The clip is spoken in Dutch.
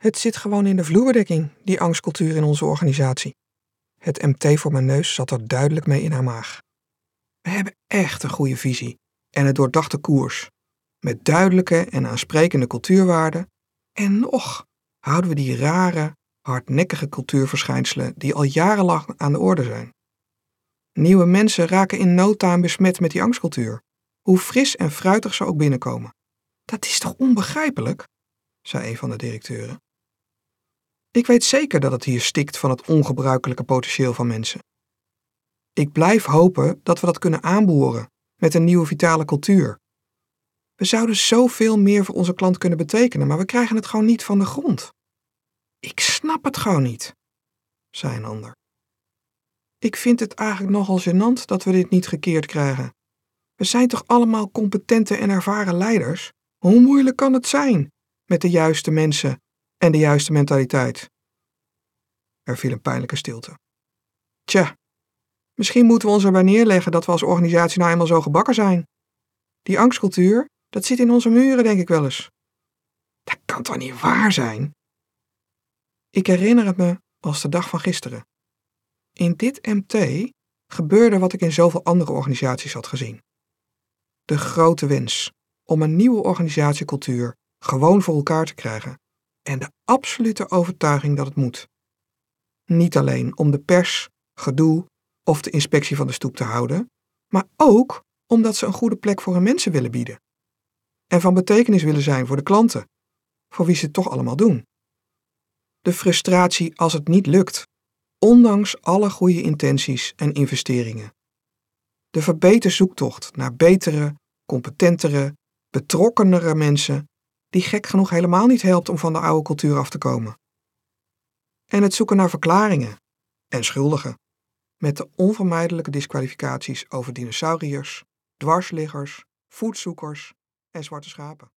Het zit gewoon in de vloerbedekking, die angstcultuur in onze organisatie. Het MT voor mijn neus zat er duidelijk mee in haar maag. We hebben echt een goede visie en een doordachte koers. Met duidelijke en aansprekende cultuurwaarden. En nog houden we die rare, hardnekkige cultuurverschijnselen die al jarenlang aan de orde zijn. Nieuwe mensen raken in no time besmet met die angstcultuur, hoe fris en fruitig ze ook binnenkomen. Dat is toch onbegrijpelijk, zei een van de directeuren. Ik weet zeker dat het hier stikt van het ongebruikelijke potentieel van mensen. Ik blijf hopen dat we dat kunnen aanboren met een nieuwe vitale cultuur. We zouden zoveel meer voor onze klant kunnen betekenen, maar we krijgen het gewoon niet van de grond. Ik snap het gewoon niet, zei een ander. Ik vind het eigenlijk nogal gênant dat we dit niet gekeerd krijgen. We zijn toch allemaal competente en ervaren leiders? Hoe moeilijk kan het zijn met de juiste mensen en de juiste mentaliteit? Er viel een pijnlijke stilte. Tja, misschien moeten we ons erbij neerleggen dat we als organisatie nou eenmaal zo gebakken zijn. Die angstcultuur, dat zit in onze muren, denk ik wel eens. Dat kan toch niet waar zijn? Ik herinner het me als de dag van gisteren. In dit MT gebeurde wat ik in zoveel andere organisaties had gezien. De grote wens om een nieuwe organisatiecultuur gewoon voor elkaar te krijgen en de absolute overtuiging dat het moet. Niet alleen om de pers, gedoe of de inspectie van de stoep te houden, maar ook omdat ze een goede plek voor hun mensen willen bieden. En van betekenis willen zijn voor de klanten, voor wie ze het toch allemaal doen. De frustratie als het niet lukt, ondanks alle goede intenties en investeringen. De verbeterde zoektocht naar betere, competentere, betrokkenere mensen, die gek genoeg helemaal niet helpt om van de oude cultuur af te komen. En het zoeken naar verklaringen en schuldigen, met de onvermijdelijke disqualificaties over dinosauriërs, dwarsliggers, voetzoekers en zwarte schapen.